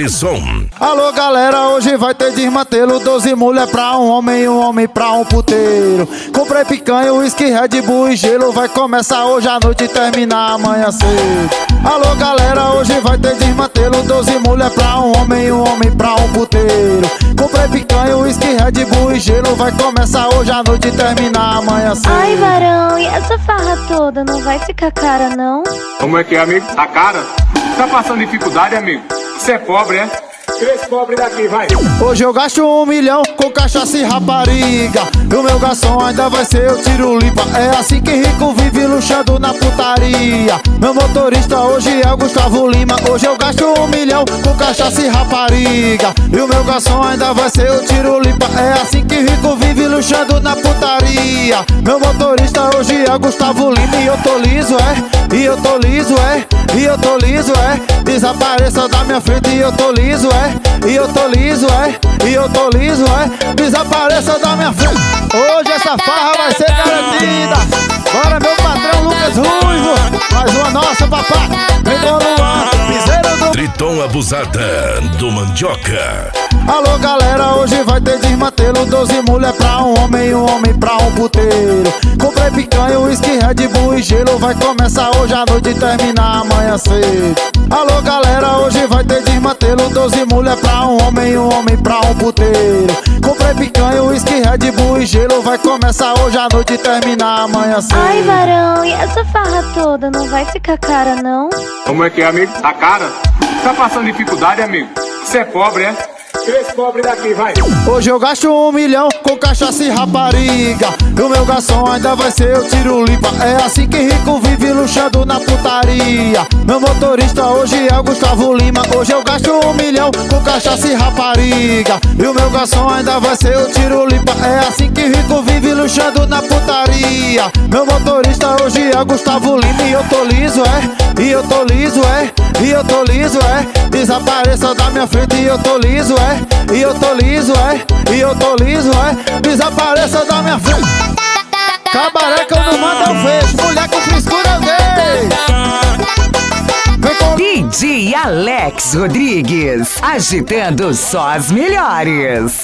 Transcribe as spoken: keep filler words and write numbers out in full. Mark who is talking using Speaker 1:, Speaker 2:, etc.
Speaker 1: de som.
Speaker 2: Alô galera, hoje vai ter desmantelo. Doze mulher pra um homem e um homem pra um puteiro. Comprei picanha, uísque, Red Bull e gelo. Vai começar hoje à noite e terminar amanhã cedo. Alô galera, hoje vai ter desmantelo. Doze mulher pra um homem e um homem pra um puteiro. Comprei picanha, uísque, Red Bull e gelo. Vai começar hoje à noite e terminar amanhã cedo.
Speaker 3: Ai, varão, e essa farra toda não vai ficar cara, não?
Speaker 4: Como é que é, amigo? Tá cara? Tá passando dificuldade, amigo? Você é pobre, é? Três pobres daqui, vai!
Speaker 2: Hoje eu gasto um milhão com cachaça e rapariga. E o meu garçom ainda vai ser eu tiro limpa. É assim que rico vive luxando na putaria. Meu motorista hoje é o Gustavo Lima. Hoje eu gasto um milhão com cachaça e rapariga. E o meu garçom ainda vai ser eu tiro limpa. É assim que rico vive luxando na putaria. Meu motorista hoje é o Gustavo Lima. E eu tô liso, é? E eu tô liso, é? E eu tô liso, é? Desapareça da minha frente e eu tô liso, é? E eu tô liso, é? E eu tô liso, é? Desapareça da minha frente. Hoje essa farra vai ser garantida. Bora meu patrão Lucas Ruivo. Mais uma nossa, papai. Vem com o Luan, piseiro do
Speaker 1: Triton Abusada do Mandioca.
Speaker 2: Alô galera, hoje vai ter desmantelo. Doze mulher pra um homem e um homem pra um puteiro. Comprei picanha, uísque, Red Bull e gelo. Vai começar hoje à noite e terminar amanhã cedo. Alô galera, hoje vai ter desmantelo. Doze mulher pra um homem e um homem pra um puteiro. Comprei picanha, uísque, Red Bull e gelo. Vai começar hoje à noite e terminar amanhã cedo.
Speaker 3: Ai, varão, e essa farra toda não vai ficar cara, não?
Speaker 4: Como é que é, amigo? Tá cara? Tá passando dificuldade, amigo? Você é pobre, é? Três pobres daqui, vai!
Speaker 2: Hoje eu gasto um milhão com cachaça e rapariga. E o meu garçom ainda vai ser eu tiro limpa. É assim que rico vive luxando na putaria. Meu motorista hoje é o Gustavo Lima. Hoje eu gasto um milhão com cachaça e rapariga. E o meu garçom ainda vai ser eu tiro limpa. É assim que rico vive luxando na putaria. Meu motorista hoje é o Gustavo Lima. E eu tô liso, é? E eu tô liso, é? E eu tô liso, é? Desapareça da minha frente e eu tô liso, é? E eu tô liso, é? E eu tô liso, é? Desapareça da minha frente. Cabaré que eu não mando eu vejo. Mulher com frescura eu dei. Com...
Speaker 5: D J Alex Rodrigues, agitando só as melhores.